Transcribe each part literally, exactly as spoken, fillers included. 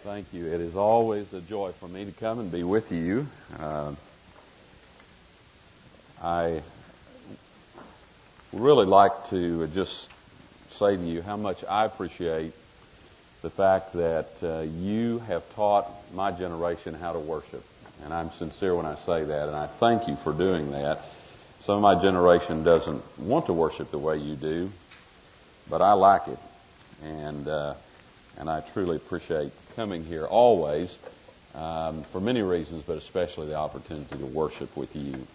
Thank you. It is always a joy for me to come and be with you. Uh, I really like to just say to you how much I appreciate the fact that uh, you have taught my generation how to worship. And I'm sincere when I say that, and I thank you for doing that. Some of my generation doesn't want to worship the way you do, but I like it. And uh, and I truly appreciate coming here always, um, for many reasons, but especially the opportunity to worship with you.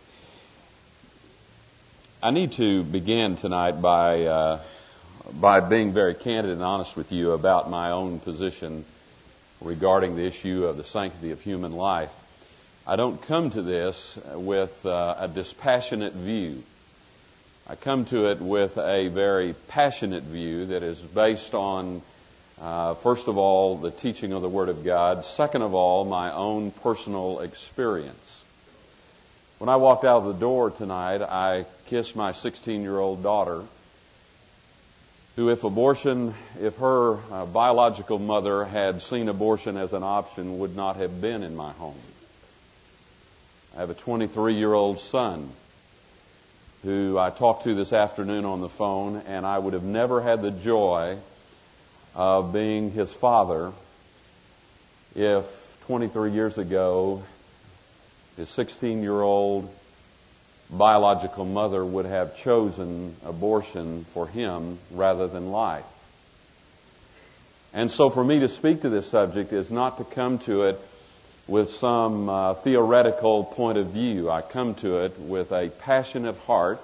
I need to begin tonight by uh, by being very candid and honest with you about my own position regarding the issue of the sanctity of human life. I don't come to this with uh, a dispassionate view. I come to it with a very passionate view that is based on, uh, first of all, the teaching of the Word of God. Second of all, my own personal experience. When I walked out of the door tonight, I kissed my sixteen-year-old daughter, who, if abortion, if her uh, biological mother had seen abortion as an option, would not have been in my home. I have a twenty-three-year-old son who I talked to this afternoon on the phone, and I would have never had the joy of being his father if twenty-three years ago his sixteen-year-old biological mother would have chosen abortion for him rather than life. And so for me to speak to this subject is not to come to it with some uh, theoretical point of view. I come to it with a passionate heart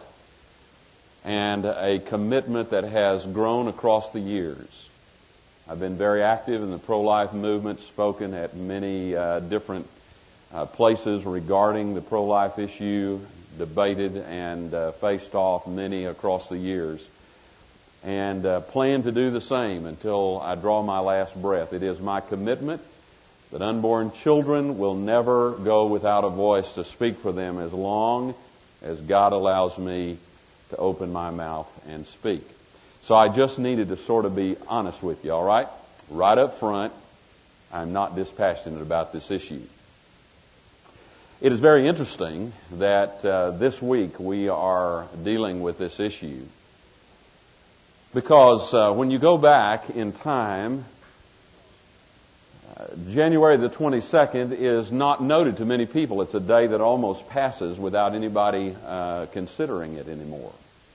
and a commitment that has grown across the years. I've been very active in the pro-life movement, spoken at many uh, different uh, places regarding the pro-life issue, debated and uh, faced off many across the years, and uh, plan to do the same until I draw my last breath. It is my commitment that unborn children will never go without a voice to speak for them as long as God allows me to open my mouth and speak. So I just needed to sort of be honest with you, all right? Right up front, I'm not dispassionate about this issue. It is very interesting that uh, this week we are dealing with this issue because uh, when you go back in time, Uh, January the twenty-second is not noted to many people. It's a day that almost passes without anybody uh, considering it anymore.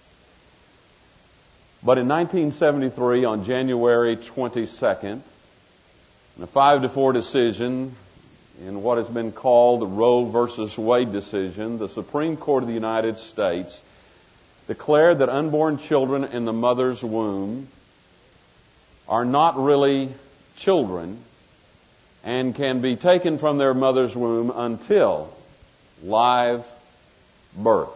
But in nineteen seventy-three, on January twenty-second, in a five to four decision in what has been called the Roe versus Wade decision, the Supreme Court of the United States declared that unborn children in the mother's womb are not really children and can be taken from their mother's womb until live birth.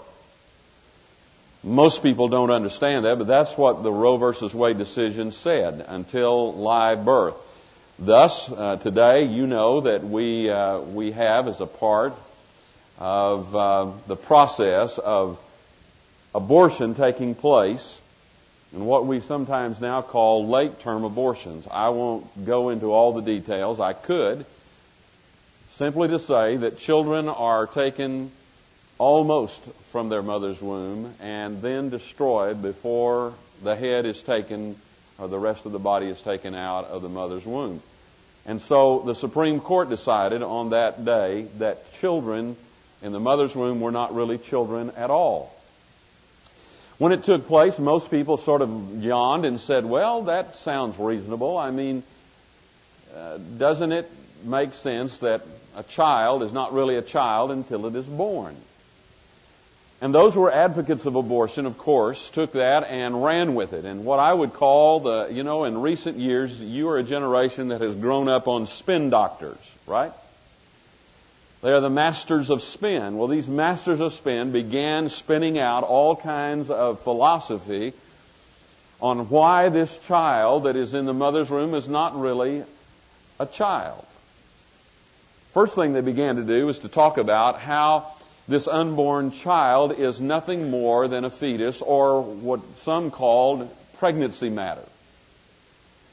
Most people don't understand that, but that's what the Roe versus Wade decision said, until live birth. Thus, uh, today, you know that we uh, we have as a part of uh, the process of abortion taking place, and what we sometimes now call late-term abortions. I won't go into all the details. I could, simply to say that children are taken almost from their mother's womb and then destroyed before the head is taken or the rest of the body is taken out of the mother's womb. And so the Supreme Court decided on that day that children in the mother's womb were not really children at all. When it took place, most people sort of yawned and said, well, that sounds reasonable. I mean, uh, doesn't it make sense that a child is not really a child until it is born? And those who were advocates of abortion, of course, took that and ran with it. And what I would call the, you know, in recent years, you are a generation that has grown up on spin doctors, right? They are the masters of spin. Well, these masters of spin began spinning out all kinds of philosophy on why this child that is in the mother's womb is not really a child. First thing they began to do was to talk about how this unborn child is nothing more than a fetus, or what some called pregnancy matter.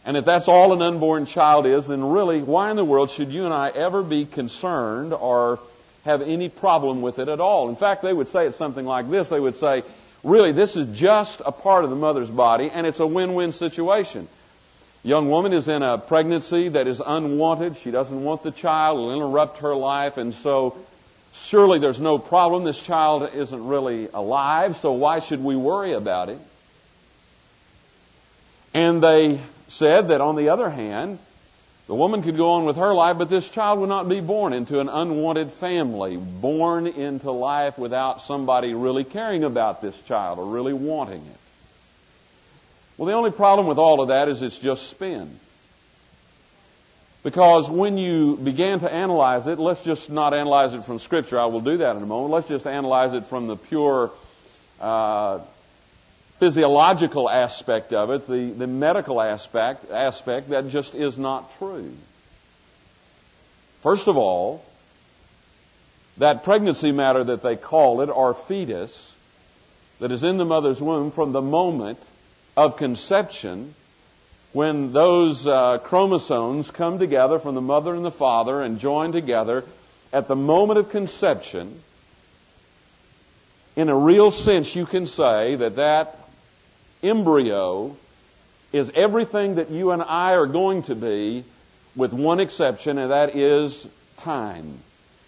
And if that's all an unborn child is, then really, why in the world should you and I ever be concerned or have any problem with it at all? In fact, they would say it something like this. They would say, really, this is just a part of the mother's body, and it's a win-win situation. Young woman is in a pregnancy that is unwanted. She doesn't want the child. It'll interrupt her life, and so surely there's no problem. This child isn't really alive, so why should we worry about it? And they said that, on the other hand, the woman could go on with her life, but this child would not be born into an unwanted family, born into life without somebody really caring about this child or really wanting it. Well, the only problem with all of that is it's just spin. Because when you began to analyze it, let's just not analyze it from Scripture. I will do that in a moment. Let's just analyze it from the pure uh, physiological aspect of it, the, the medical aspect, aspect, that just is not true. First of all, that pregnancy matter that they call it, or fetus, that is in the mother's womb from the moment of conception, when those uh, chromosomes come together from the mother and the father and join together, at the moment of conception, in a real sense, you can say that that embryo is everything that you and I are going to be, with one exception, and that is time.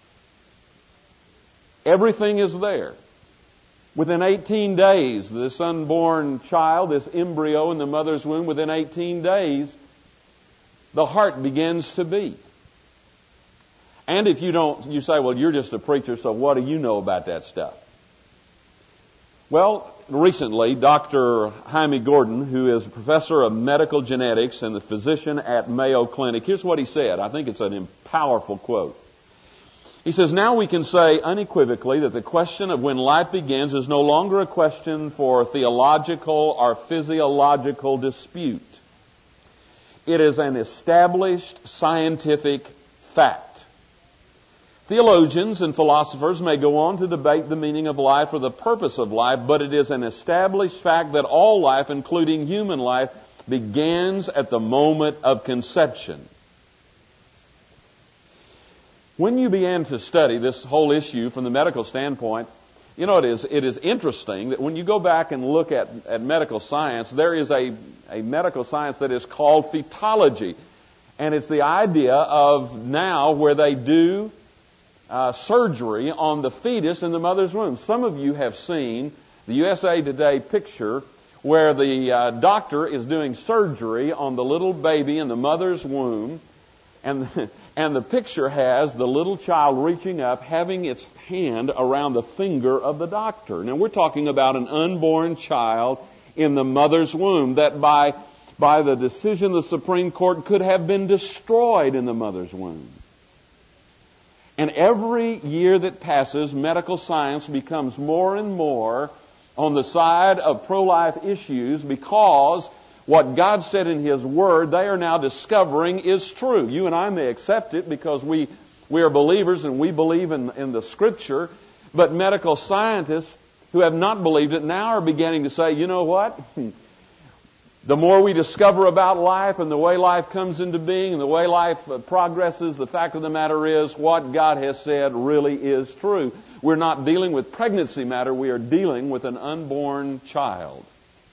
Everything is there. Within eighteen days, this unborn child, this embryo in the mother's womb, within eighteen days, the heart begins to beat. And if you don't, you say, well, you're just a preacher, so what do you know about that stuff? Well, recently, Doctor Jaime Gordon, who is a professor of medical genetics and the physician at Mayo Clinic, here's what he said. I think it's a powerful quote. He says, now we can say unequivocally that the question of when life begins is no longer a question for theological or physiological dispute. It is an established scientific fact. Theologians and philosophers may go on to debate the meaning of life or the purpose of life, but it is an established fact that all life, including human life, begins at the moment of conception. When you began to study this whole issue from the medical standpoint, you know, it is it is interesting that when you go back and look at, at medical science, there is a, a medical science that is called fetology. And it's the idea of now where they do Uh, surgery on the fetus in the mother's womb. Some of you have seen the U S A Today picture where the uh, doctor is doing surgery on the little baby in the mother's womb, and and the picture has the little child reaching up, having its hand around the finger of the doctor. Now we're talking about an unborn child in the mother's womb that by by the decision of the Supreme Court could have been destroyed in the mother's womb. And every year that passes, medical science becomes more and more on the side of pro-life issues, because what God said in His Word, they are now discovering is true. You and I may accept it because we, we are believers and we believe in, in the Scripture, but medical scientists who have not believed it now are beginning to say, you know what? The more we discover about life and the way life comes into being and the way life progresses, the fact of the matter is what God has said really is true. We're not dealing with pregnancy matter. We are dealing with an unborn child.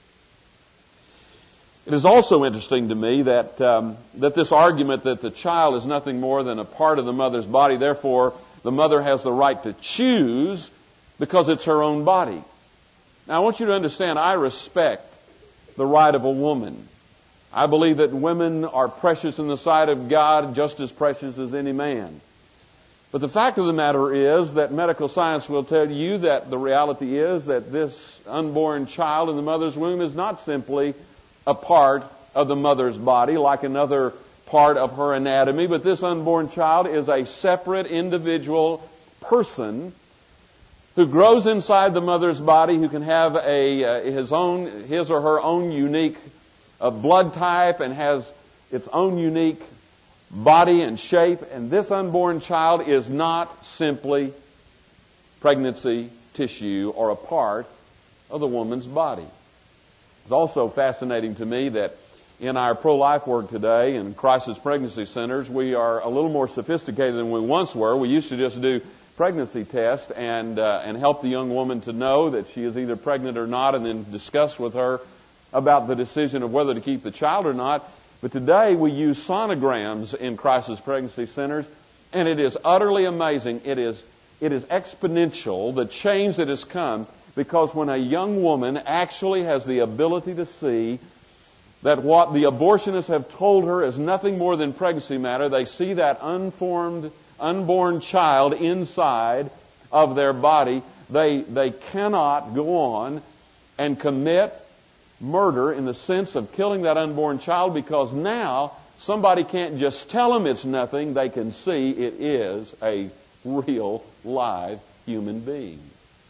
It is also interesting to me that um, that this argument that the child is nothing more than a part of the mother's body, therefore the mother has the right to choose because it's her own body. Now I want you to understand, I respect the right of a woman. I believe that women are precious in the sight of God, just as precious as any man. But the fact of the matter is that medical science will tell you that the reality is that this unborn child in the mother's womb is not simply a part of the mother's body like another part of her anatomy, but this unborn child is a separate individual person who grows inside the mother's body, who can have a uh, his own, his or her own unique uh, blood type and has its own unique body and shape. And this unborn child is not simply pregnancy tissue or a part of the woman's body. It's also fascinating to me that in our pro-life work today in crisis pregnancy centers, we are a little more sophisticated than we once were. We used to just do pregnancy tests and uh, and help the young woman to know that she is either pregnant or not, and then discuss with her about the decision of whether to keep the child or not. But today we use sonograms in crisis pregnancy centers, and it is utterly amazing. It is it is exponential, the change that has come, because when a young woman actually has the ability to see that what the abortionists have told her is nothing more than pregnancy matter, they see that unformed, unborn child inside of their body, they they cannot go on and commit murder in the sense of killing that unborn child, because now somebody can't just tell them it's nothing. They can see it is a real, live human being.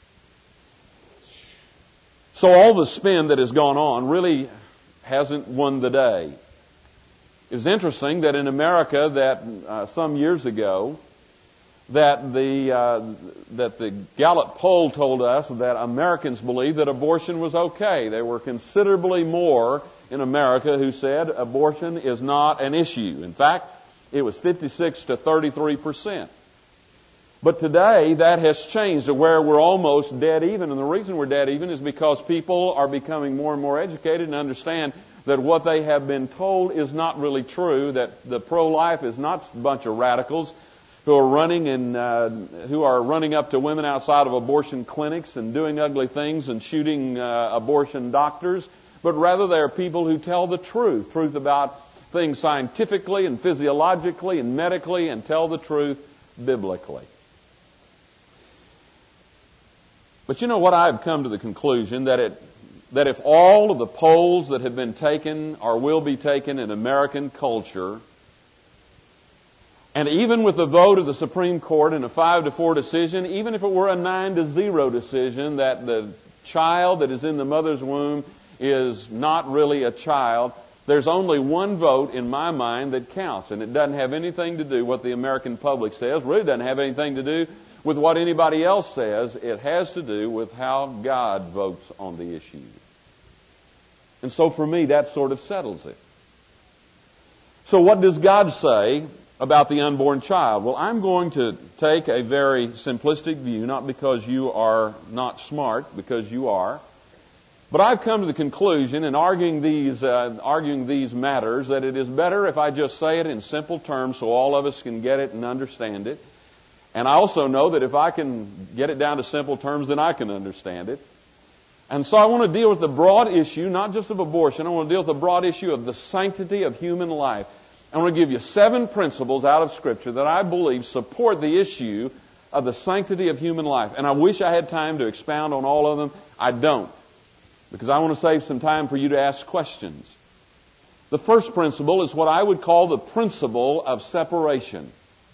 So all the spin that has gone on really hasn't won the day. It's interesting that in America, that uh, some years ago, that the uh, that the Gallup poll told us that Americans believed that abortion was okay. There were considerably more in America who said abortion is not an issue. In fact, it was fifty-six to thirty-three percent. But today, that has changed to where we're almost dead even. And the reason we're dead even is because people are becoming more and more educated and understand that what they have been told is not really true, that the pro-life is not a bunch of radicals who are running and uh, who are running up to women outside of abortion clinics and doing ugly things and shooting uh, abortion doctors, but rather they are people who tell the truth, truth about things scientifically and physiologically and medically, and tell the truth biblically. But you know what? I've come to the conclusion that it that if all of the polls that have been taken or will be taken in American culture, and even with the vote of the Supreme Court in a five to four decision, even if it were a nine to zero decision that the child that is in the mother's womb is not really a child, there's only one vote in my mind that counts, and it doesn't have anything to do with what the American public says. Really doesn't have anything to do with what anybody else says. It has to do with how God votes on the issue. And so for me, that sort of settles it. So what does God say about the unborn child? Well, I'm going to take a very simplistic view, not because you are not smart, because you are. But I've come to the conclusion in arguing these, uh, arguing these matters that it is better if I just say it in simple terms so all of us can get it and understand it. And I also know that if I can get it down to simple terms, then I can understand it. And so I want to deal with the broad issue, not just of abortion. I want to deal with the broad issue of the sanctity of human life. I want to give you seven principles out of Scripture that I believe support the issue of the sanctity of human life. And I wish I had time to expound on all of them. I don't, because I want to save some time for you to ask questions. The first principle is what I would call the principle of separation.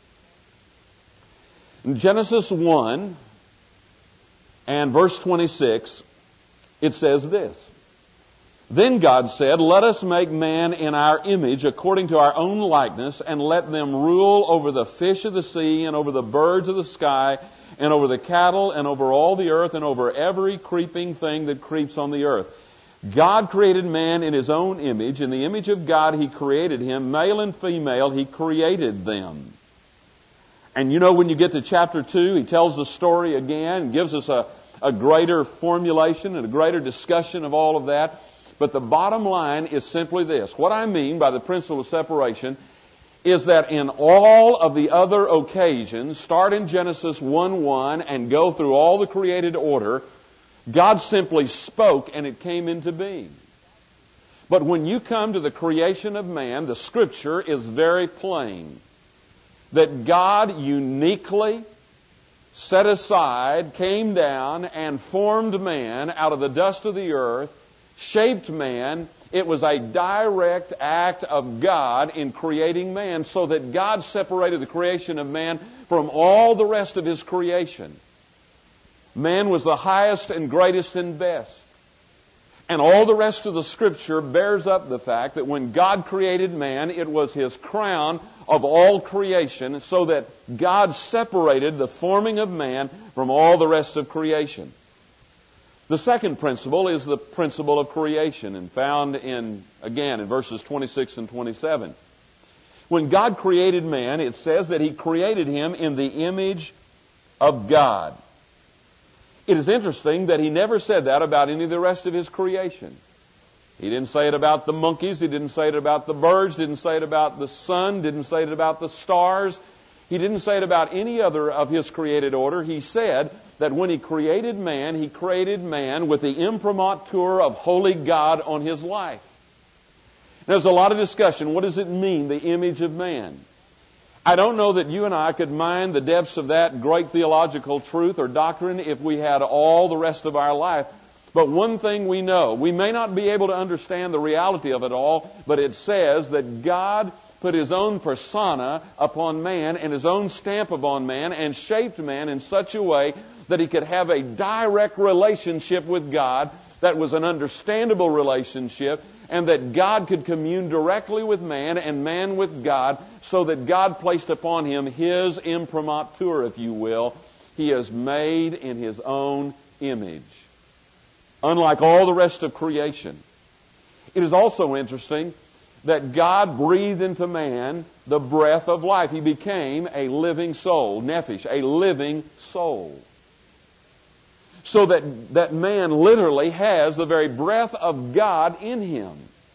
In Genesis one and verse twenty-six, it says this: Then God said, Let us make man in our image according to our own likeness, and let them rule over the fish of the sea, and over the birds of the sky, and over the cattle, and over all the earth, and over every creeping thing that creeps on the earth. God created man in His own image. In the image of God He created him. Male and female He created them. And you know, when you get to chapter two, He tells the story again, gives us a, a greater formulation and a greater discussion of all of that. But the bottom line is simply this. What I mean by the principle of separation is that in all of the other occasions, start in Genesis one one and go through all the created order, God simply spoke and it came into being. But when you come to the creation of man, the Scripture is very plain that God uniquely set aside, came down, and formed man out of the dust of the earth, shaped man. It was a direct act of God in creating man, so that God separated the creation of man from all the rest of His creation. Man was the highest and greatest and best. And all the rest of the Scripture bears up the fact that when God created man, it was His crown of all creation, so that God separated the forming of man from all the rest of creation. The second principle is the principle of creation, and found in, again, in verses twenty-six and twenty-seven. When God created man, it says that He created him in the image of God. It is interesting that He never said that about any of the rest of His creation. He didn't say it about the monkeys, He didn't say it about the birds, didn't say it about the sun, didn't say it about the stars. He didn't say it about any other of His created order. He said that when He created man, He created man with the imprimatur of holy God on his life. There's a lot of discussion. What does it mean, the image of man? I don't know that you and I could mine the depths of that great theological truth or doctrine if we had all the rest of our life. But one thing we know, we may not be able to understand the reality of it all, but it says that God put His own persona upon man and His own stamp upon man and shaped man in such a way that he could have a direct relationship with God that was an understandable relationship, and that God could commune directly with man and man with God, so that God placed upon him His imprimatur, if you will. He is made in His own image, unlike all the rest of creation. It is also interesting that God breathed into man the breath of life. He became a living soul, nephesh, a living soul. So that, that man literally has the very breath of God in him.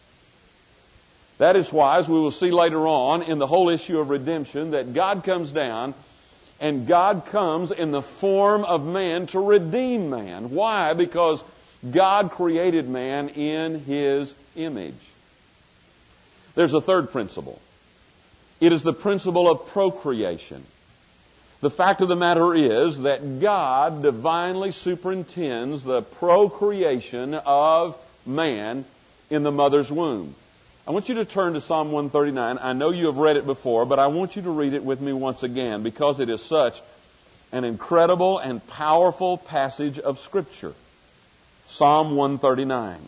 That is why, as we will see later on in the whole issue of redemption, that God comes down and God comes in the form of man to redeem man. Why? Because God created man in His image. There's a third principle. It is the principle of procreation. The fact of the matter is that God divinely superintends the procreation of man in the mother's womb. I want you to turn to Psalm one thirty-nine. I know you have read it before, but I want you to read it with me once again because it is such an incredible and powerful passage of Scripture. Psalm one thirty-nine.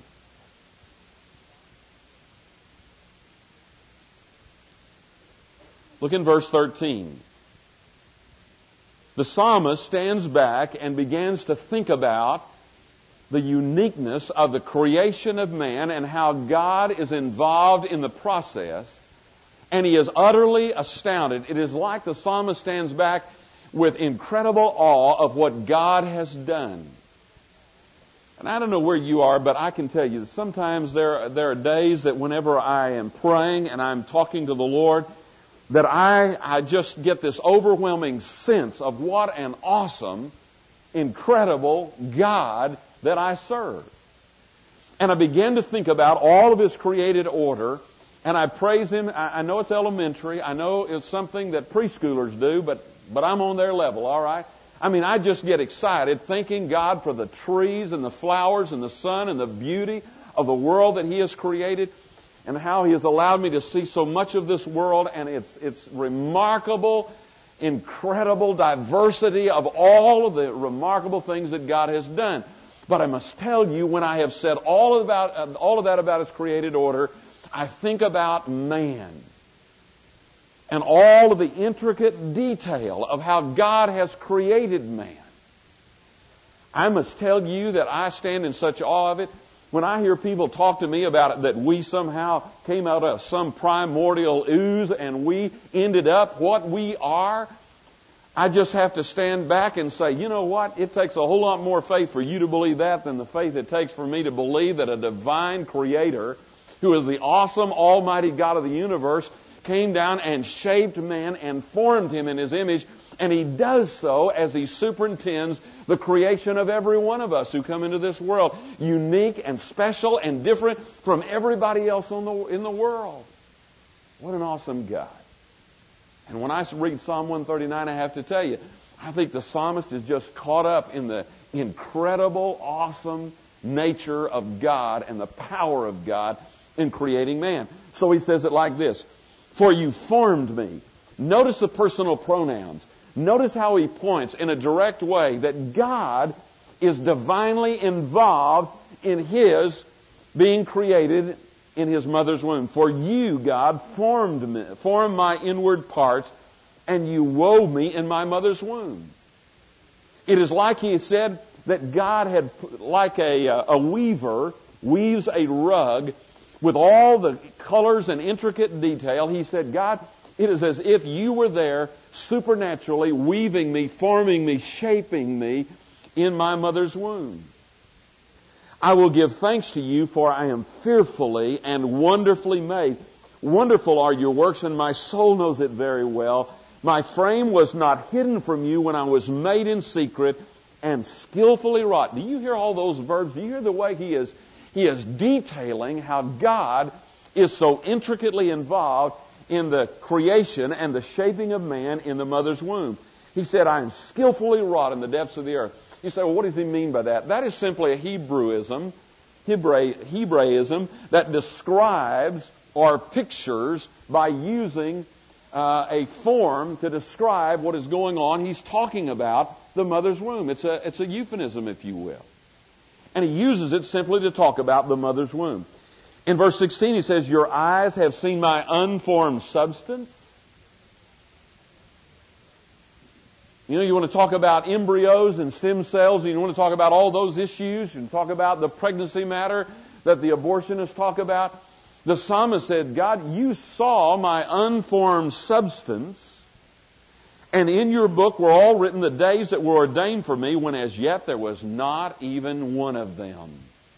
Look in verse thirteen. The psalmist stands back and begins to think about the uniqueness of the creation of man and how God is involved in the process. And he is utterly astounded. It is like the psalmist stands back with incredible awe of what God has done. And I don't know where you are, but I can tell you that sometimes there, there are days that whenever I am praying and I'm talking to the Lord, that I, I just get this overwhelming sense of what an awesome, incredible God that I serve. And I begin to think about all of His created order, and I praise Him. I, I know it's elementary. I know it's something that preschoolers do, but, but I'm on their level, all right? I mean, I just get excited thanking God for the trees and the flowers and the sun and the beauty of the world that He has created, and how He has allowed me to see so much of this world and its its remarkable, incredible diversity of all of the remarkable things that God has done. But I must tell you, when I have said all about all of that about His created order, I think about man and all of the intricate detail of how God has created man. I must tell you that I stand in such awe of it. When I hear people talk to me about it, that we somehow came out of some primordial ooze and we ended up what we are, I just have to stand back and say, you know what? It takes a whole lot more faith for you to believe that than the faith it takes for me to believe that a divine creator, who is the awesome, almighty God of the universe, came down and shaped man and formed him in His image. And He does so as He superintends the creation of every one of us who come into this world, unique and special and different from everybody else on the, in the world. What an awesome God. And when I read Psalm one thirty-nine, I have to tell you, I think the psalmist is just caught up in the incredible, awesome nature of God and the power of God in creating man. So he says it like this: "For you formed me." Notice the personal pronouns. Notice how he points in a direct way that God is divinely involved in His being created in His mother's womb. "For you, God, formed me, formed my inward parts, and you wove me in my mother's womb." It is like He said that God had, like a, a weaver weaves a rug with all the colors and intricate detail, he said, God, it is as if you were there supernaturally weaving me, forming me, shaping me in my mother's womb. I will give thanks to you, for I am fearfully and wonderfully made. Wonderful are your works, and my soul knows it very well. My frame was not hidden from you when I was made in secret and skillfully wrought. Do you hear all those verbs? Do you hear the way he is, he is detailing how God is so intricately involved in the creation and the shaping of man in the mother's womb? He said, I am skillfully wrought in the depths of the earth. You say, well, what does he mean by that? That is simply a Hebrewism, Hebra- Hebraism that describes or pictures by using uh, a form to describe what is going on. He's talking about the mother's womb. It's a, it's a euphemism, if you will. And he uses it simply to talk about the mother's womb. In verse sixteen, he says, your eyes have seen my unformed substance. You know, you want to talk about embryos and stem cells, and you want to talk about all those issues, and talk about the pregnancy matter that the abortionists talk about. The psalmist said, God, you saw my unformed substance, and in your book were all written the days that were ordained for me, when as yet there was not even one of them.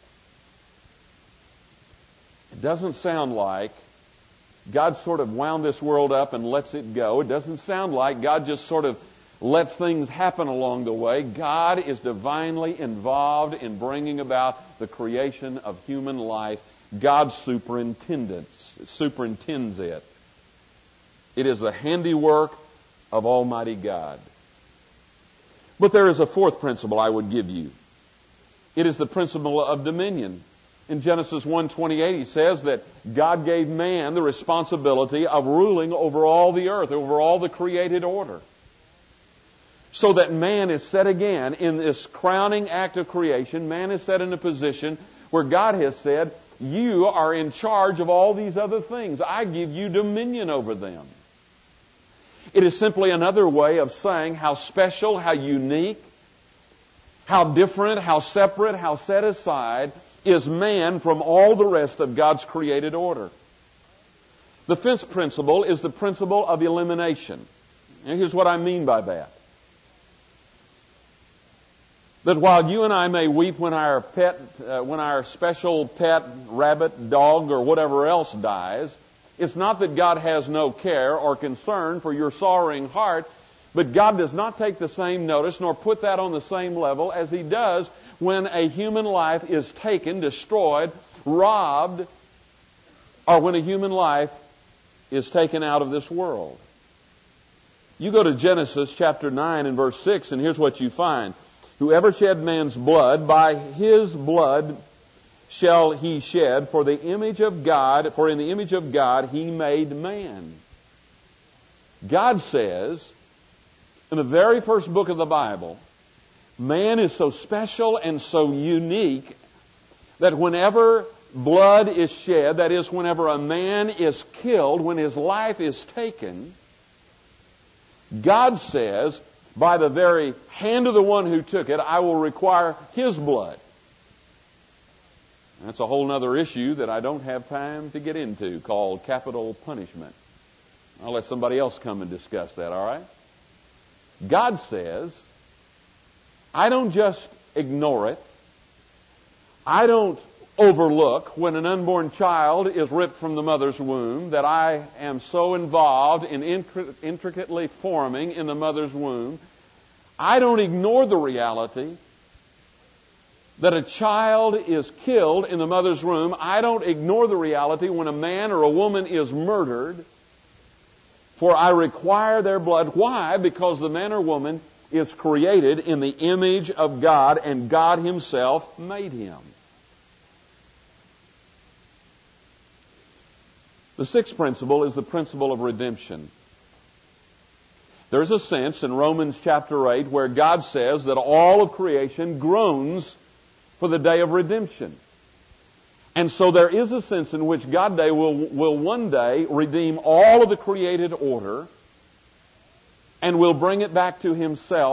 It doesn't sound like God sort of wound this world up and lets it go. It doesn't sound like God just sort of lets things happen along the way. God is divinely involved in bringing about the creation of human life. God superintendents, superintends it. It is the handiwork of Almighty God. But there is a fourth principle I would give you. It is the principle of dominion. In Genesis one twenty-eight, he says that God gave man the responsibility of ruling over all the earth, over all the created order. So that man is set again in this crowning act of creation. Man is set in a position where God has said, you are in charge of all these other things. I give you dominion over them. It is simply another way of saying how special, how unique, how different, how separate, how set aside is man from all the rest of God's created order. The fifth principle is the principle of elimination. And here's what I mean by that. That while you and I may weep when our pet, uh, when our special pet, rabbit, dog, or whatever else dies, it's not that God has no care or concern for your sorrowing heart, but God does not take the same notice nor put that on the same level as He does when a human life is taken, destroyed, robbed, or when a human life is taken out of this world. You go to Genesis chapter nine and verse six, and here's what you find. Whoever shed man's blood, by his blood shall he shed, for the image of God, for in the image of God he made man. God says, in the very first book of the Bible, man is so special and so unique that whenever blood is shed, that is, whenever a man is killed, when his life is taken, God says, by the very hand of the one who took it, I will require his blood. That's a whole other issue that I don't have time to get into, called capital punishment. I'll let somebody else come and discuss that, all right? God says, I don't just ignore it. I don't overlook when an unborn child is ripped from the mother's womb, that I am so involved in intricately forming in the mother's womb. I don't ignore the reality that a child is killed in the mother's womb. I don't ignore the reality when a man or a woman is murdered, for I require their blood. Why? Because the man or woman is created in the image of God, and God Himself made him. The sixth principle is the principle of redemption. There's a sense in Romans chapter eight where God says that all of creation groans for the day of redemption. And so there is a sense in which God day will, will one day redeem all of the created order and will bring it back to Himself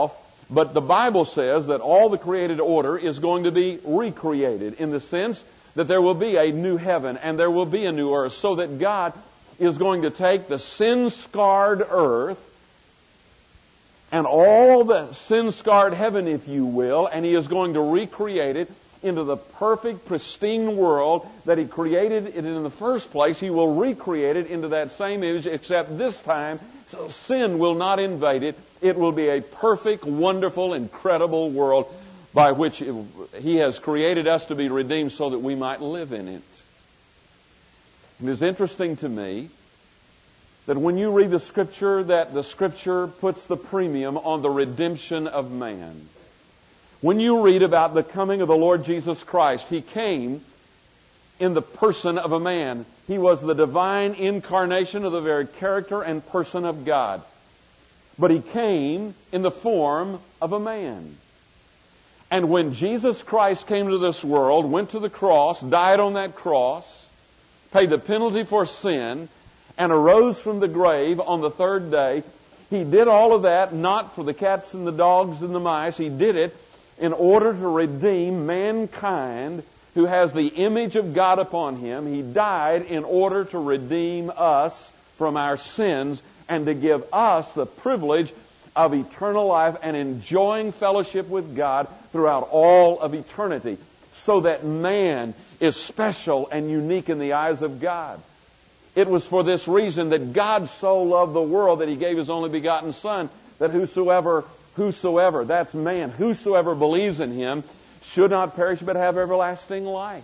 But the Bible says that all the created order is going to be recreated in the sense that there will be a new heaven and there will be a new earth, so that God is going to take the sin-scarred earth and all the sin-scarred heaven, if you will, and He is going to recreate it into the perfect, pristine world that He created it in the first place. He will recreate it into that same image, except this time so sin will not invade it. It will be a perfect, wonderful, incredible world by which it, He has created us to be redeemed so that we might live in it. It is interesting to me that when you read the Scripture, that the Scripture puts the premium on the redemption of man. When you read about the coming of the Lord Jesus Christ, He came in the person of a man. He was the divine incarnation of the very character and person of God. But He came in the form of a man. And when Jesus Christ came to this world, went to the cross, died on that cross, paid the penalty for sin, and arose from the grave on the third day, He did all of that not for the cats and the dogs and the mice. He did it in order to redeem mankind who has the image of God upon him. He died in order to redeem us from our sins and to give us the privilege of eternal life and enjoying fellowship with God throughout all of eternity, so that man is special and unique in the eyes of God. It was for this reason that God so loved the world that He gave His only begotten Son, that whosoever, whosoever, that's man, whosoever believes in Him should not perish but have everlasting life.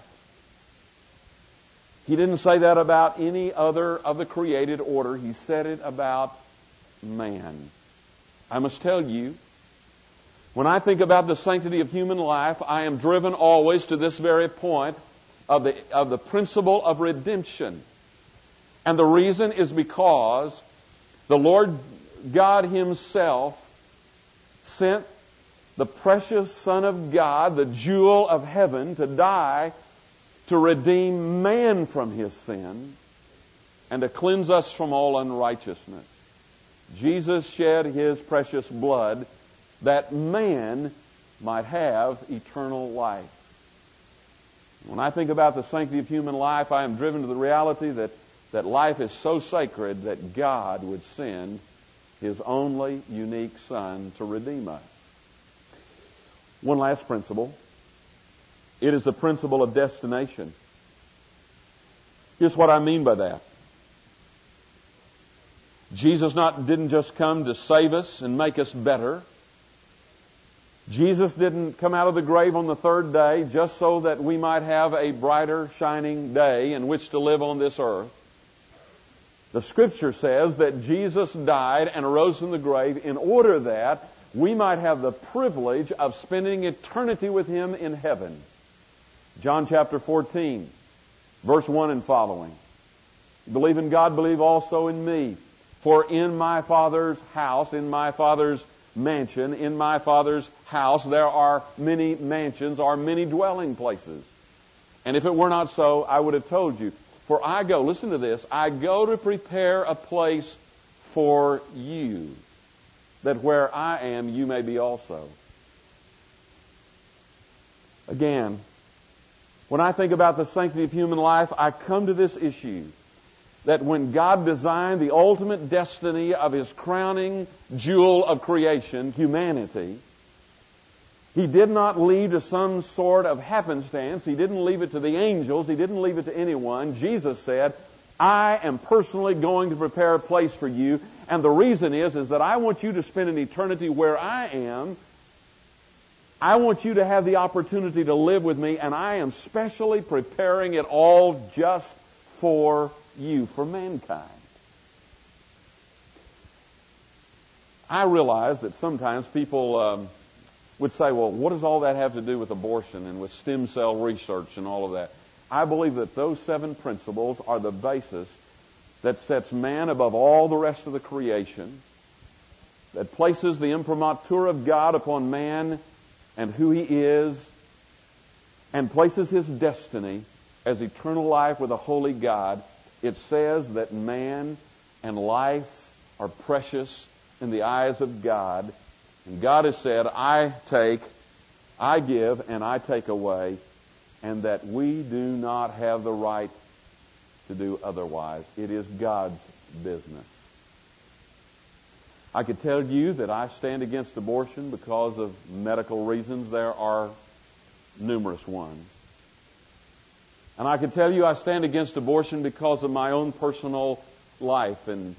He didn't say that about any other of the created order. He said it about man. I must tell you, when I think about the sanctity of human life, I am driven always to this very point of the, of the principle of redemption. And the reason is because the Lord God Himself sent the precious Son of God, the jewel of heaven, to die to redeem man from his sin and to cleanse us from all unrighteousness. Jesus shed His precious blood that man might have eternal life. When I think about the sanctity of human life, I am driven to the reality that, that life is so sacred that God would send His only unique Son to redeem us. One last principle. It is the principle of destination. Here's what I mean by that. Jesus not didn't just come to save us and make us better. Jesus didn't come out of the grave on the third day just so that we might have a brighter, shining day in which to live on this earth. The Scripture says that Jesus died and arose from the grave in order that we might have the privilege of spending eternity with Him in heaven. John chapter fourteen, verse one and following. Believe in God, believe also in me. For in my Father's house, in my Father's mansion, in my Father's house, there are many mansions, or many dwelling places. And if it were not so, I would have told you. For I go, listen to this, I go to prepare a place for you, that where I am, you may be also. Again, when I think about the sanctity of human life, I come to this issue that when God designed the ultimate destiny of His crowning jewel of creation, humanity, He did not leave to some sort of happenstance. He didn't leave it to the angels. He didn't leave it to anyone. Jesus said, I am personally going to prepare a place for you. And the reason is, is that I want you to spend an eternity where I am. I want you to have the opportunity to live with me, and I am specially preparing it all just for you, for mankind. I realize that sometimes people um, would say, well, what does all that have to do with abortion and with stem cell research and all of that? I believe that those seven principles are the basis that sets man above all the rest of the creation, that places the imprimatur of God upon man and who he is, and places his destiny as eternal life with a holy God. It says that man and life are precious in the eyes of God. And God has said, I take, I give, and I take away, and that we do not have the right to do otherwise. It is God's business. I could tell you that I stand against abortion because of medical reasons. There are numerous ones. And I could tell you I stand against abortion because of my own personal life and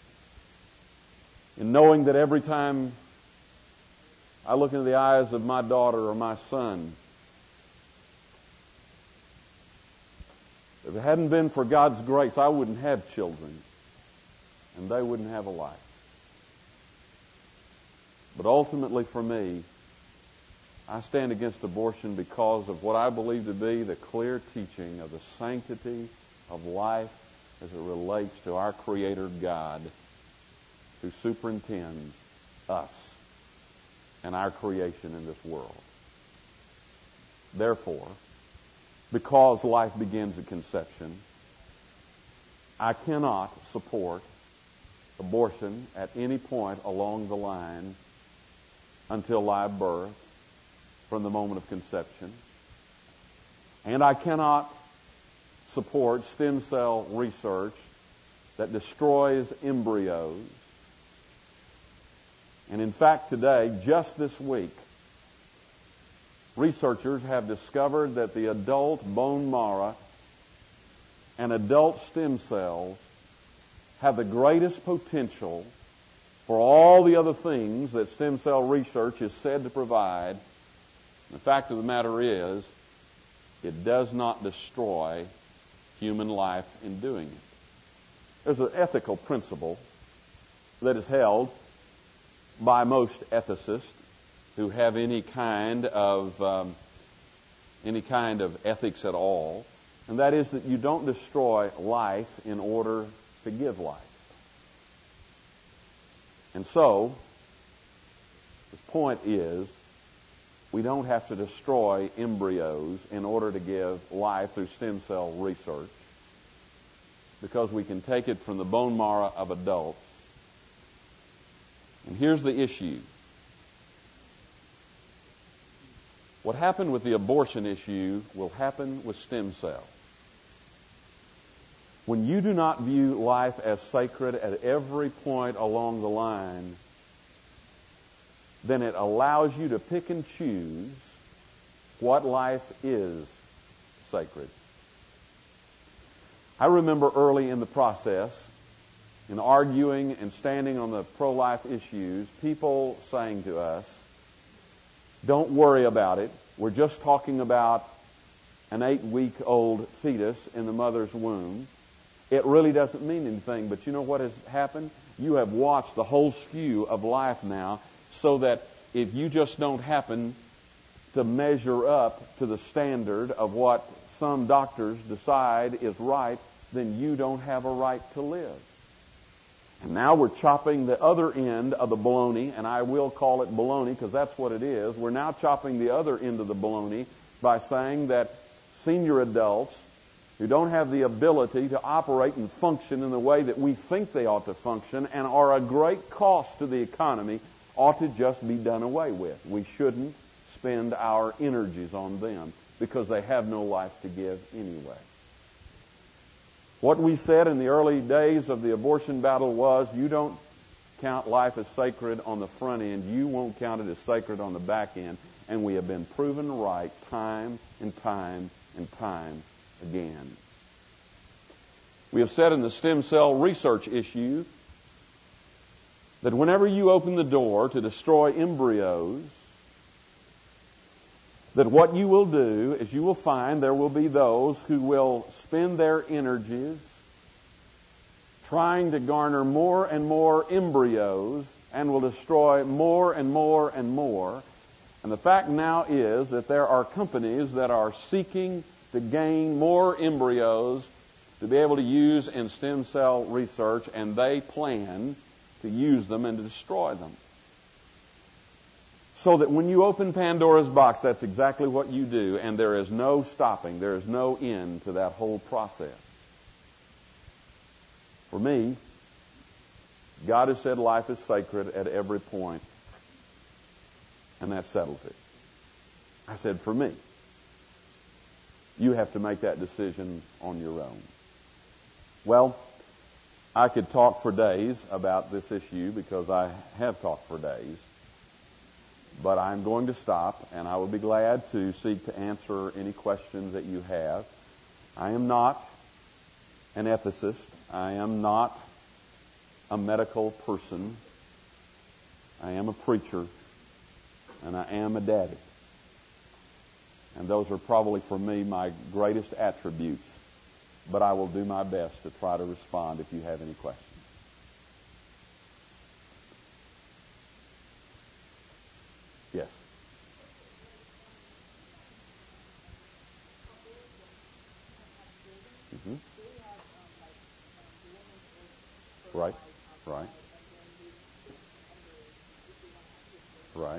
in knowing that every time I look into the eyes of my daughter or my son, if it hadn't been for God's grace, I wouldn't have children, and they wouldn't have a life. But ultimately for me, I stand against abortion because of what I believe to be the clear teaching of the sanctity of life as it relates to our Creator God, who superintends us and our creation in this world. Therefore, because life begins at conception, I cannot support abortion at any point along the line until live birth, from the moment of conception. And I cannot support stem cell research that destroys embryos. And in fact, today, just this week, researchers have discovered that the adult bone marrow and adult stem cells have the greatest potential for all the other things that stem cell research is said to provide. The fact of the matter is, it does not destroy human life in doing it. There's an ethical principle that is held by most ethicists who have any kind of um, any kind of ethics at all, and that is that you don't destroy life in order to give life. And so, the point is, we don't have to destroy embryos in order to give life through stem cell research, because we can take it from the bone marrow of adults. And here's the issue. What happened with the abortion issue will happen with stem cells. When you do not view life as sacred at every point along the line, then it allows you to pick and choose what life is sacred. I remember early in the process, in arguing and standing on the pro-life issues, people saying to us, don't worry about it. We're just talking about an eight-week-old fetus in the mother's womb. It really doesn't mean anything. But you know what has happened? You have watched the whole skew of life now, so that if you just don't happen to measure up to the standard of what some doctors decide is right, then you don't have a right to live. And now we're chopping the other end of the baloney, and I will call it baloney because that's what it is. We're now chopping the other end of the baloney by saying that senior adults who don't have the ability to operate and function in the way that we think they ought to function and are a great cost to the economy ought to just be done away with. We shouldn't spend our energies on them because they have no life to give anyway. What we said in the early days of the abortion battle was, you don't count life as sacred on the front end, you won't count it as sacred on the back end. And we have been proven right time and time and time again. We have said in the stem cell research issue that whenever you open the door to destroy embryos, that what you will do is you will find there will be those who will spend their energies trying to garner more and more embryos and will destroy more and more and more. And the fact now is that there are companies that are seeking to gain more embryos to be able to use in stem cell research, and they plan to use them and to destroy them. So that when you open Pandora's box, that's exactly what you do, and there is no stopping, there is no end to that whole process. For me, God has said life is sacred at every point. and that settles it. I said, for me, you have to make that decision on your own. Well, I could talk for days about this issue because I have talked for days. But I'm going to stop, and I will be glad to seek to answer any questions that you have. I am not an ethicist. I am not a medical person. I am a preacher, and I am a daddy. And those are probably, for me, my greatest attributes. But I will do my best to try to respond if you have any questions. Yes. Mm-hmm. Right. Right. Right.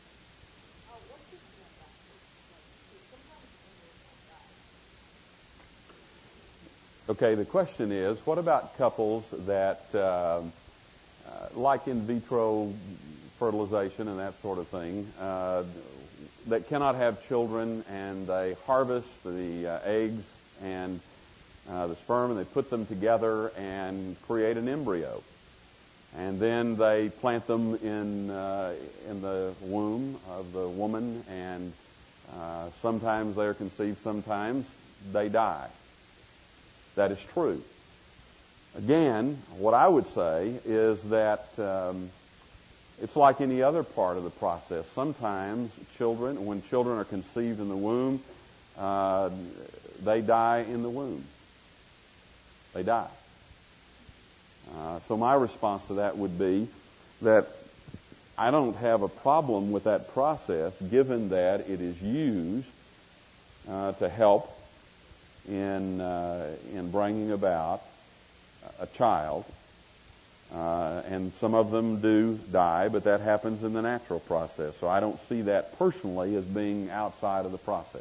Okay, the question is, what about couples that, uh, uh, like in vitro fertilization and that sort of thing, uh, that cannot have children, and they harvest the uh, eggs and uh, the sperm, and they put them together and create an embryo. And then they plant them in uh, in the womb of the woman, and uh, sometimes they're conceived, sometimes they die. That is true. Again, what I would say is that um, it's like any other part of the process. Sometimes children, when children are conceived in the womb, uh, they die in the womb. They die. Uh, so my response to that would be that I don't have a problem with that process, given that it is used uh, to help in uh, in bringing about a child. Uh, and some of them do die, but that happens in the natural process. So I don't see that personally as being outside of the process.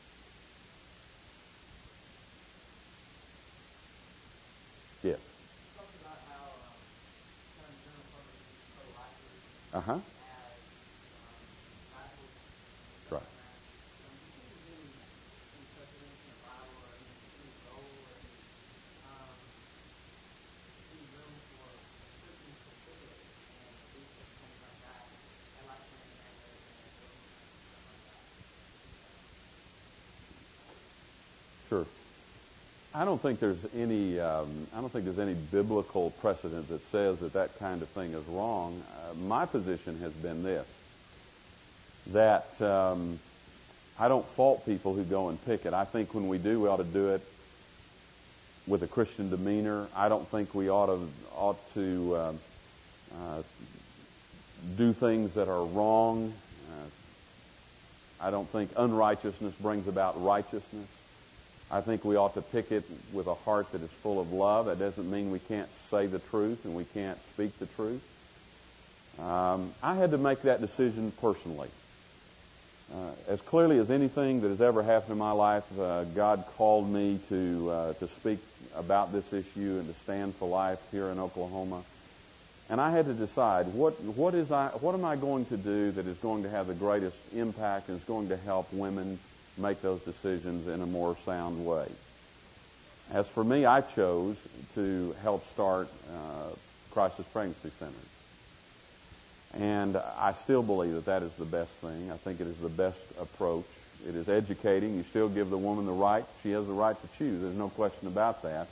Yes. Uh-huh. Right. Sure. I don't think there's any. Um, I don't think there's any biblical precedent that says that that kind of thing is wrong. Uh, my position has been this: that um, I don't fault people who go and pick it. I think when we do, we ought to do it with a Christian demeanor. I don't think we ought to ought to uh, uh, do things that are wrong. Uh, I don't think unrighteousness brings about righteousness. I think we ought to pick it with a heart that is full of love. That doesn't mean we can't say the truth and we can't speak the truth. Um, I had to make that decision personally. Uh, as clearly as anything that has ever happened in my life, uh, God called me to uh, to speak about this issue and to stand for life here in Oklahoma. And I had to decide what what is I what am I going to do that is going to have the greatest impact and is going to help women make those decisions in a more sound way. As for me, I chose to help start uh, crisis pregnancy centers. And I still believe that that is the best thing. I think it is the best approach. It is educating. You still give the woman the right. She has the right to choose. There's no question about that.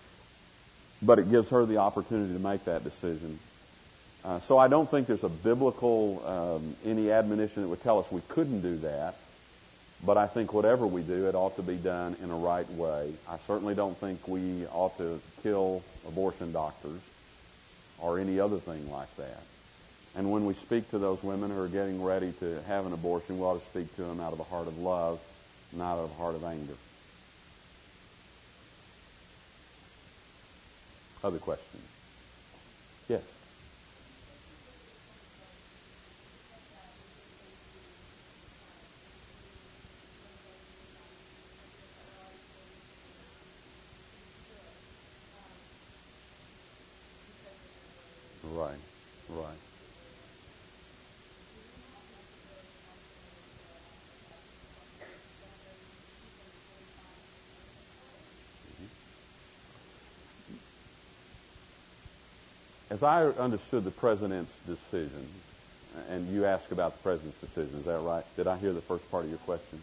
But it gives her the opportunity to make that decision. Uh, so I don't think there's a biblical, um, any admonition that would tell us we couldn't do that. But I think whatever we do, it ought to be done in a right way. I certainly don't think we ought to kill abortion doctors or any other thing like that. And when we speak to those women who are getting ready to have an abortion, we ought to speak to them out of a heart of love, not out of a heart of anger. Other questions? Yes. Right. Right. As I understood the president's decision, and you asked about the president's decision, is that right? Did I hear the first part of your question?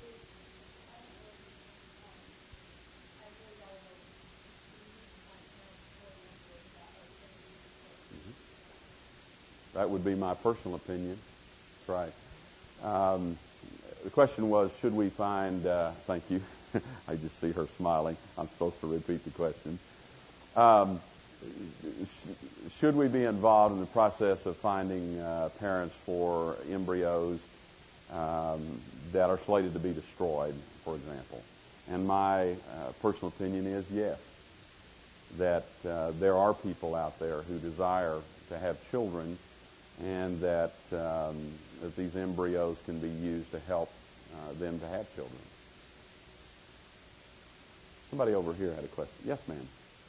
Mm-hmm. That would be my personal opinion. That's right. Um, the question was, should we find, uh, thank you. I just see her smiling. I'm supposed to repeat the question. Um, sh- should we be involved in the process of finding uh, parents for embryos um, that are slated to be destroyed, for example? And my uh, personal opinion is yes, that uh, there are people out there who desire to have children, and that, um, that these embryos can be used to help uh, them to have children. Somebody over here had a question. Yes, ma'am.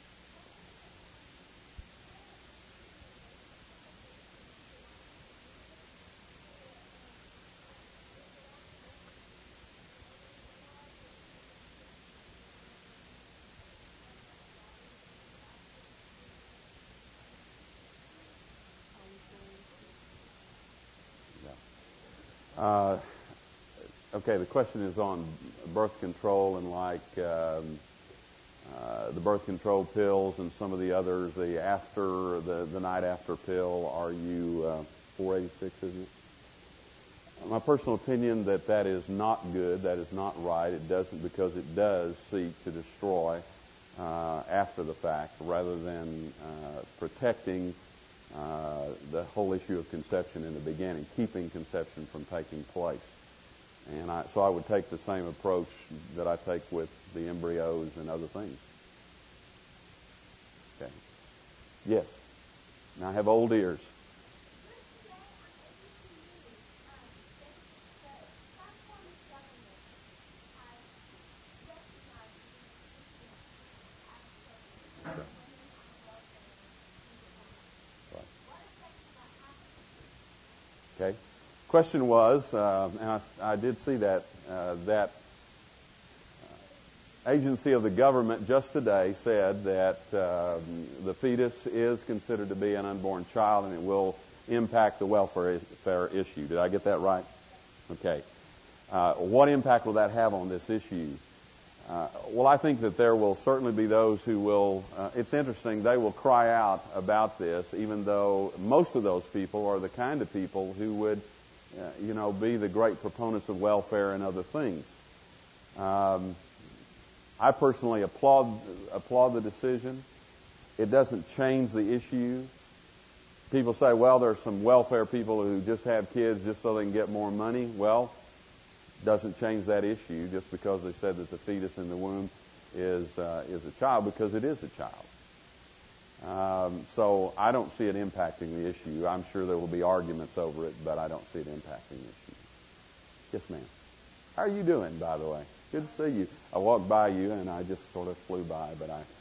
Uh, okay, the question is on birth control and like um, uh, the birth control pills and some of the others, the after, the, the night after pill. Are you uh, four eighty-six, isn't it? My personal opinion that that is not good, that is not right. It doesn't, because it does seek to destroy uh, after the fact rather than uh, protecting uh, the whole issue of conception in the beginning, keeping conception from taking place. And I, so I would take the same approach that I take with the embryos and other things. Okay. Yes. Now I have old ears. Okay. Question was, uh, and I, I did see that, uh, that agency of the government just today said that uh, the fetus is considered to be an unborn child and it will impact the welfare issue. Did I get that right? Okay. Uh, what impact will that have on this issue? Uh, well, I think that there will certainly be those who will, uh, it's interesting, they will cry out about this, even though most of those people are the kind of people who would, uh, you know, be the great proponents of welfare and other things. Um, I personally applaud applaud the decision. It doesn't change the issue. People say, well, there's some welfare people who just have kids just so they can get more money. Well, doesn't change that issue just because they said that the fetus in the womb is uh, is a child, because it is a child. Um, so I don't see it impacting the issue. I'm sure there will be arguments over it, but I don't see it impacting the issue. Yes, ma'am. How are you doing, by the way? Good to see you. I walked by you and I just sort of flew by, but I...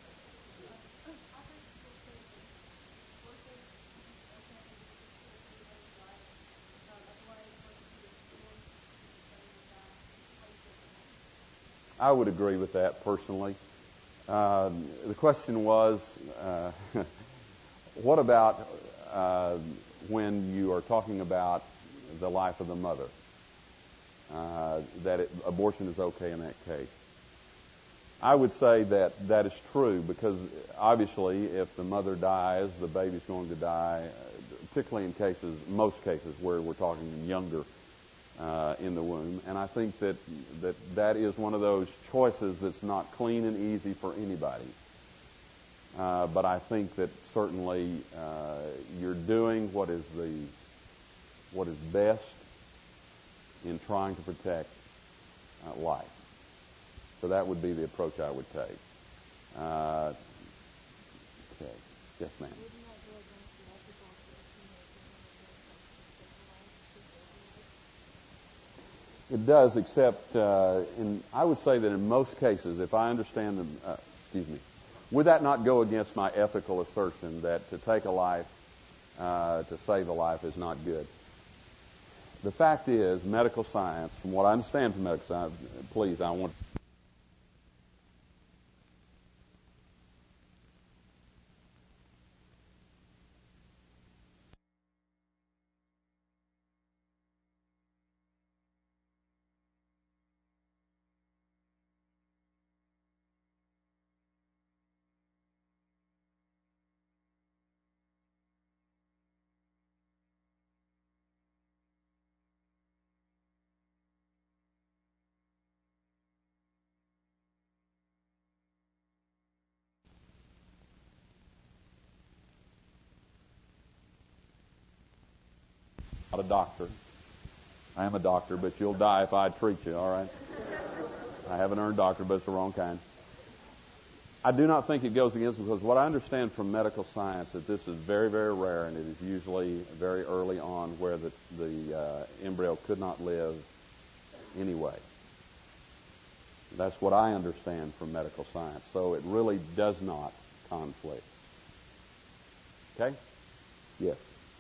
I would agree with that personally. Uh, the question was, uh, what about uh, when you are talking about the life of the mother? Uh, that it, abortion is okay in that case. I would say that that is true, because obviously if the mother dies, the baby's going to die, particularly in cases, most cases where we're talking younger uh, in the womb. And I think that, that that is one of those choices that's not clean and easy for anybody. Uh, but I think that certainly uh, you're doing what is the what is best in trying to protect uh, life. So that would be the approach I would take. Uh, okay. Yes, ma'am. It does, except uh, in, I would say that in most cases, if I understand them, uh, excuse me, would that not go against my ethical assertion that to take a life, uh, to save a life is not good? The fact is, medical science, from what I understand from medical science, please, I want Not a doctor. I am a doctor, but you'll die if I treat you, all right? I have an earned doctor, but it's the wrong kind. I do not think it goes against, because what I understand from medical science that this is very, very rare, and it is usually very early on where the, the uh, embryo could not live anyway. That's what I understand from medical science. So it really does not conflict. Okay? Yes.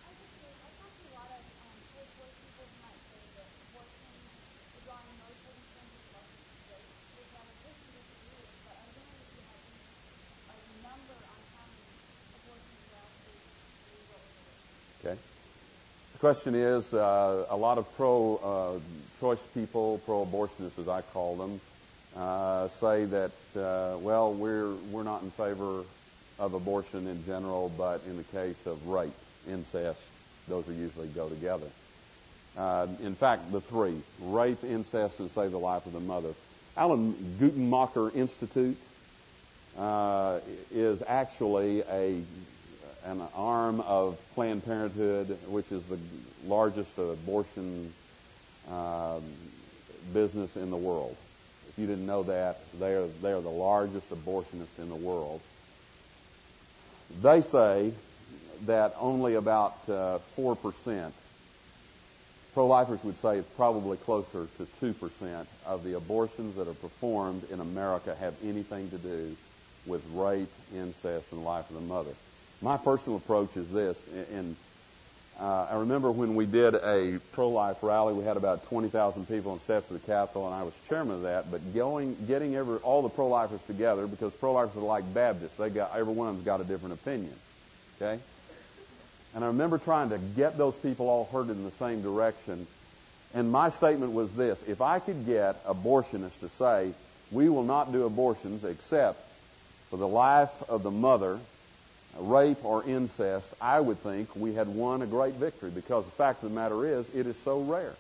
Okay. The question is, uh, a lot of pro-choice uh, people, pro-abortionists as I call them, uh, say that, uh, well, we're we're not in favor of abortion in general, but in the case of rape, incest, those are usually go together. Uh, in fact, the three, rape, incest, and save the life of the mother. Alan Guttmacher Institute uh, is actually a an arm of Planned Parenthood, which is the largest abortion uh, business in the world. If you didn't know that, they are, they are the largest abortionist in the world. They say that only about uh, four percent, pro-lifers would say it's probably closer to two percent of the abortions that are performed in America have anything to do with rape, incest, and life of the mother. My personal approach is this, and uh, I remember when we did a pro-life rally, we had about twenty thousand people on the steps of the Capitol, and I was chairman of that, but going, getting every, all the pro-lifers together, because pro-lifers are like Baptists, they got, every one of them's got a different opinion, okay? And I remember trying to get those people all herded in the same direction, and my statement was this: if I could get abortionists to say, we will not do abortions except for the life of the mother, rape or incest, I would think we had won a great victory, because the fact of the matter is, it is so rare.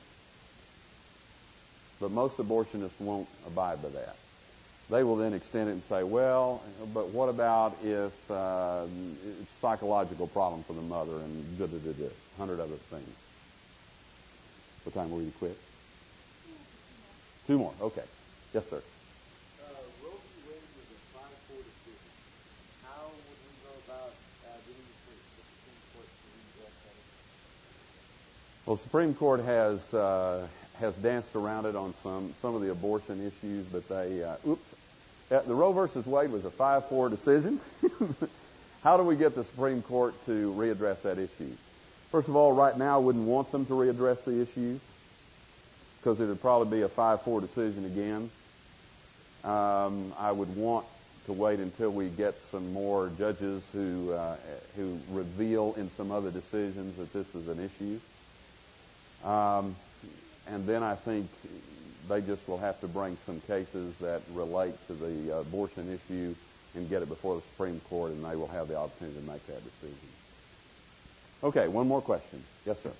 But most abortionists won't abide by that. They will then extend it and say, well, but what about if uh, it's a psychological problem for the mother and da da da da, a hundred other things. What time will you quit? Two more. Okay. Yes, sir. Uh, Roe v. Wade was a five four decision. How would we go about uh, getting the, the Supreme Court to redress that issue? Well, the Supreme Court has uh, has danced around it on some some of the abortion issues, but they uh, oops, uh, the Roe versus Wade was a five four decision. How do we get the Supreme Court to readdress that issue? First of all, right now I wouldn't want them to readdress the issue, because it would probably be a five four decision again. Um, I would want to wait until we get some more judges who uh, who reveal in some other decisions that this is an issue. Um, and then I think they just will have to bring some cases that relate to the abortion issue and get it before the Supreme Court, and they will have the opportunity to make that decision. Okay, one more question. Yes, sir.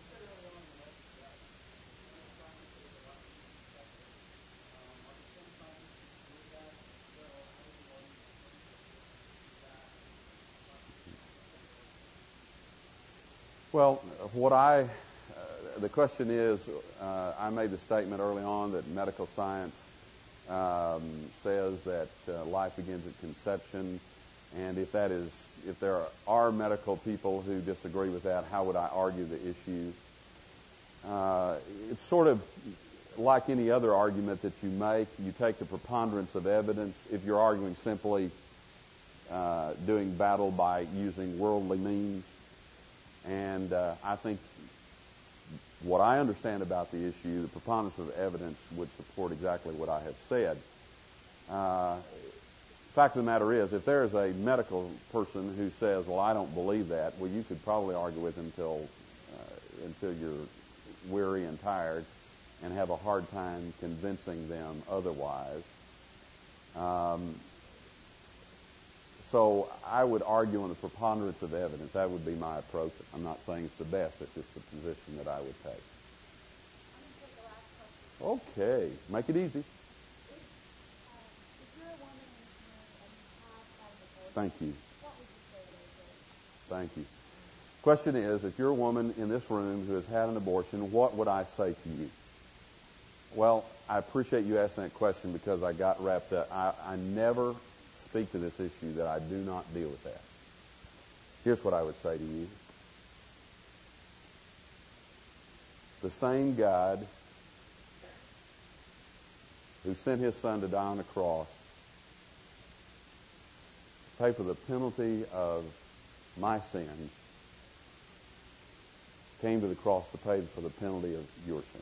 Well, what I, uh, the question is, uh, I made the statement early on that medical science um, says that uh, life begins at conception, and if that is, if there are medical people who disagree with that, how would I argue the issue? Uh, it's sort of like any other argument that you make. You take the preponderance of evidence. If you're arguing simply uh, doing battle by using worldly means, and uh, I think what I understand about the issue, the preponderance of evidence would support exactly what I have said. Uh, fact of the matter is, if there is a medical person who says, well, I don't believe that, well, you could probably argue with him until, uh, until you're weary and tired and have a hard time convincing them otherwise. Um, So I would argue on the preponderance of evidence. That would be my approach. I'm not saying it's the best. It's just the position that I would take. Okay. Make it easy. Thank you. Thank you. Question is, if you're a woman in this room who has had an abortion, what would I say to you? Well, I appreciate you asking that question because I got wrapped up. I, I never speak to this issue that I do not deal with that. Here's what I would say to you. The same God who sent his son to die on the cross to pay for the penalty of my sin came to the cross to pay for the penalty of your sin.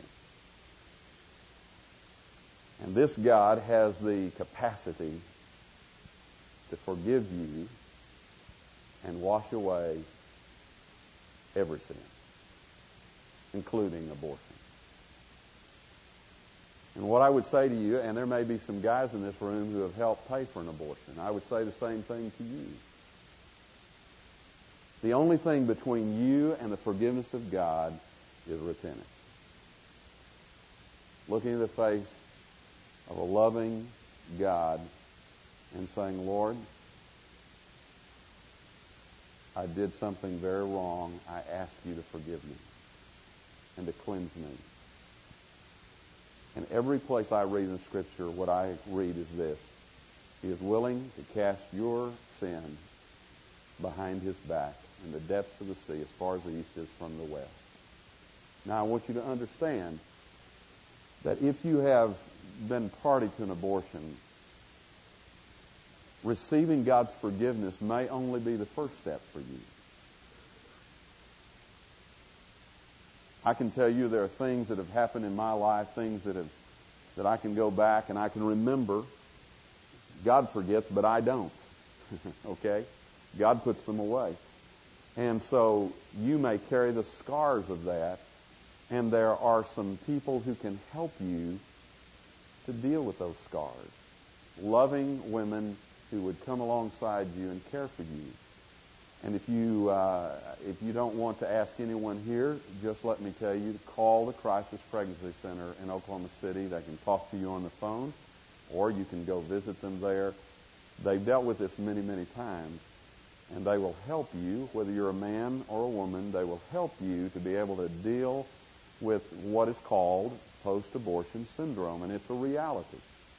And this God has the capacity to forgive you and wash away every sin, including abortion. And what I would say to you, and there may be some guys in this room who have helped pay for an abortion, I would say the same thing to you. The only thing between you and the forgiveness of God is repentance. Looking in the face of a loving God and saying, Lord, I did something very wrong. I ask you to forgive me and to cleanse me. And every place I read in Scripture, what I read is this. He is willing to cast your sin behind his back in the depths of the sea as far as the east is from the west. Now, I want you to understand that if you have been party to an abortion, receiving God's forgiveness may only be the first step for you. I can tell you there are things that have happened in my life, things that have that I can go back and I can remember. God forgets, but I don't. Okay? God puts them away. And so you may carry the scars of that, and there are some people who can help you to deal with those scars. Loving women who would come alongside you and care for you. And if you uh, if you don't want to ask anyone here, just let me tell you, call the Crisis Pregnancy Center in Oklahoma City. They can talk to you on the phone, or you can go visit them there. They've dealt with this many, many times, and they will help you, whether you're a man or a woman, they will help you to be able to deal with what is called post-abortion syndrome, and it's a reality.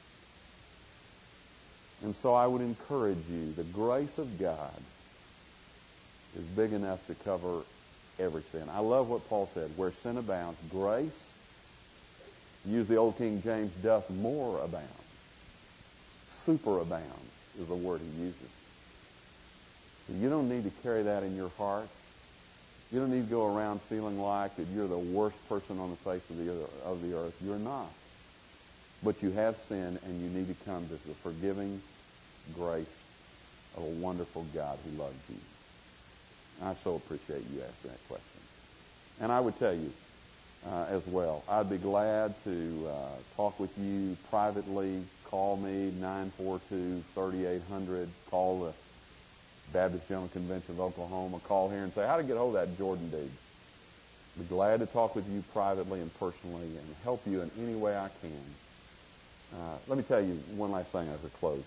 And so I would encourage you, the grace of God is big enough to cover every sin. I love what Paul said, where sin abounds, grace, use the old King James, doth more abound. Superabounds is the word he uses. You don't need to carry that in your heart. You don't need to go around feeling like that you're the worst person on the face of the of the earth. You're not. But you have sinned, and you need to come to the forgiving grace of a wonderful God who loves you. I so appreciate you asking that question. And I would tell you uh, as well, I'd be glad to uh, talk with you privately. Call me, nine four two, three eight zero zero. Call the Baptist General Convention of Oklahoma. Call here and say, how to get hold of that Jordan dude. I'd be glad to talk with you privately and personally and help you in any way I can. Uh, let me tell you one last thing as we close.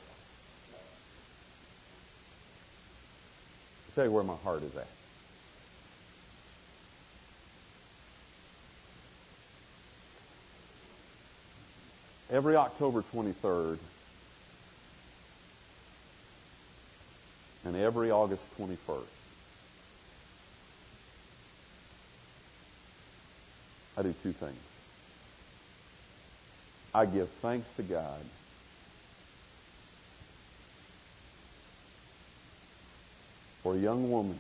I'll tell you where my heart is at. Every October twenty-third and every August twenty-first, I do two things. I give thanks to God for a young woman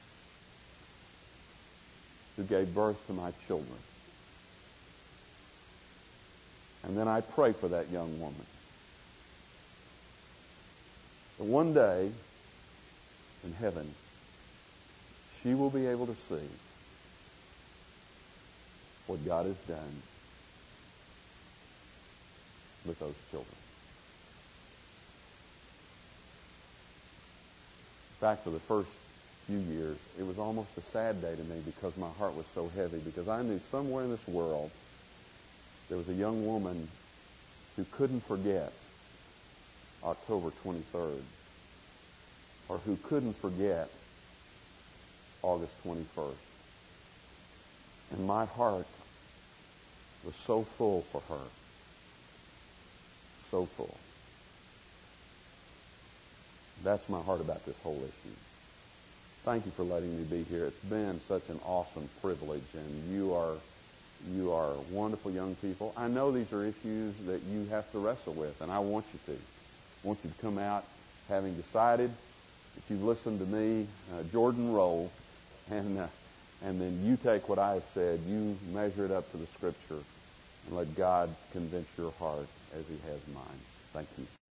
who gave birth to my children. And then I pray for that young woman. That one day in heaven, she will be able to see what God has done with those children. Back for the first few years, it was almost a sad day to me because my heart was so heavy, because I knew somewhere in this world there was a young woman who couldn't forget October twenty-third, or who couldn't forget August twenty-first. And my heart was so full for her. So full. That's my heart about this whole issue. Thank you for letting me be here. It's been such an awesome privilege, and you are you are wonderful young people. I know these are issues that you have to wrestle with, and I want you to. I want you to come out having decided that you've listened to me, uh, Jordan Roll, and uh, and then you take what I have said, you measure it up to the Scripture, and let God convince your heart as He has mine. Thank you.